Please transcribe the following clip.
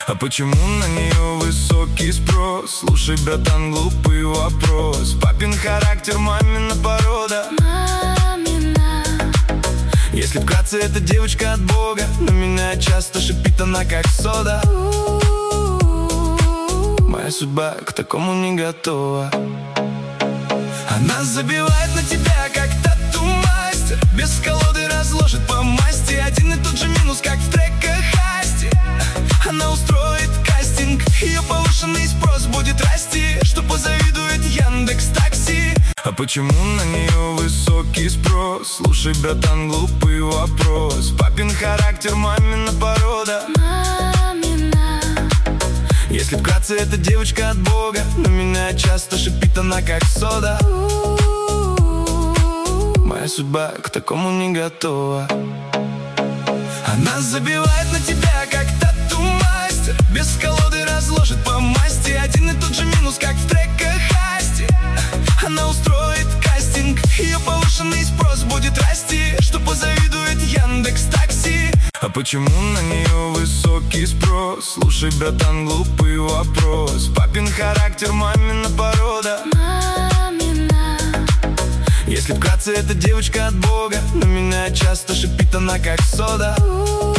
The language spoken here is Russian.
А почему на нее высокий спрос? Слушай, братан, глупый вопрос. Папин характер, мамина порода. Мамина. Если вкратце, эта девочка от Бога. На меня часто шипит она, как сода. Моя судьба к такому не готова. Она забивает на тебя, как тату-мастер. Без колоды разложит по масти. Один и тот же минус, как в треках Асти. Она устроит кастинг, ее повышенный спрос будет расти, что позавидует Яндекс.Такси. А почему на нее высокий спрос? Слушай, братан, глупый вопрос. Папин характер, мамина порода. Мамина. Если вкратце, эта девочка от Бога. На меня часто шипит она, как сода. Моя судьба к такому не готова. Она забивает на тебя, как тату-мастер. Без колоды разложит по масти. Один и тот же минус, как в треках Асти. Она устроит кастинг, ее повышенный спрос будет расти, что позавидует Яндекс.Такси. А почему на нее высокий спрос? Слушай, братан, глупый вопрос. Папин характер, мамина порода. Мамина. Если вкратце, эта девочка от Бога. На меня часто шипит она, как сода.